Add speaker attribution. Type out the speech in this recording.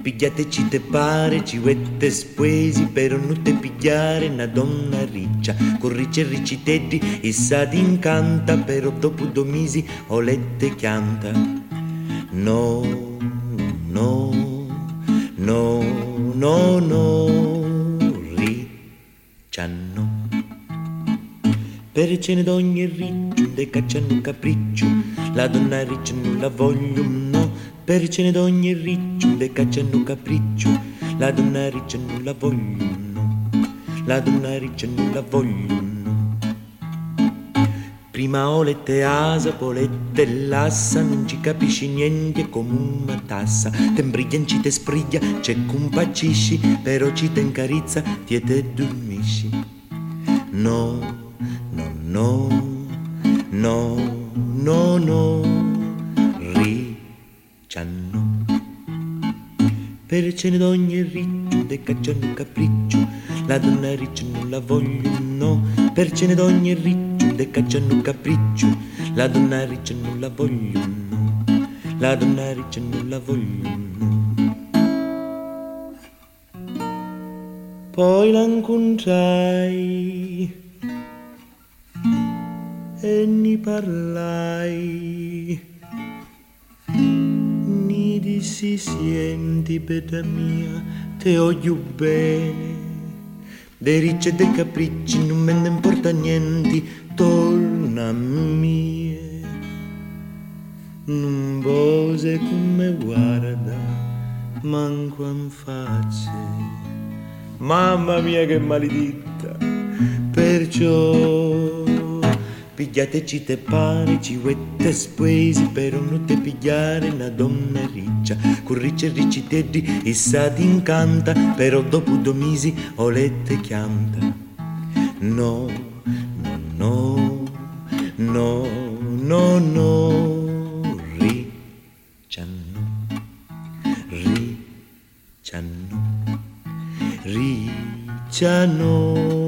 Speaker 1: Pigliateci te pare, ci vuette spesi, però non te pigliare una donna riccia, con ricci e ricci teddi, essa ti incanta, però dopo 2 mesi o lette chianta. No, no, no, no, no, riccia no. Per cene d'ogni riccio, de cacciano capriccio, la donna riccia non la voglio, no. Per cene d'ogni riccio, de cacciano capriccio, la donna riccia non la voglio, no. La donna riccia non la voglio, no. Prima o lette asa, poi lette lassa, non ci capisci niente come una tassa. Te imbriglianci, te spriglia, c'è compacisci, però ci te incarizza, ti e te dormisci. No, no, no, no, no, no, riccia no. Per cene d'ogni riccio, de cacciano capriccio, la donna riccia non la voglio, no. Per cene d'ogni riccio, de cacciano capriccio, la donna riccia non la voglio, no. La donna riccia non la voglio, no. Poi la incontrai e ne parlai. Ni dissi senti bella mia, te voglio bene. Dei ricci e dei capricci non me ne importa niente, torna a me. Non vose come guarda, manco in faccia. Mamma mia che maledetta, perciò pigliateci te pare, ci vuette spesi, però non te pigliare una donna riccia, con ricci e ricci teddi, essa ti incanta, però dopo 2 mesi o lette chianta. No, no, no, no, no, riccia no, riccia no, riccia no.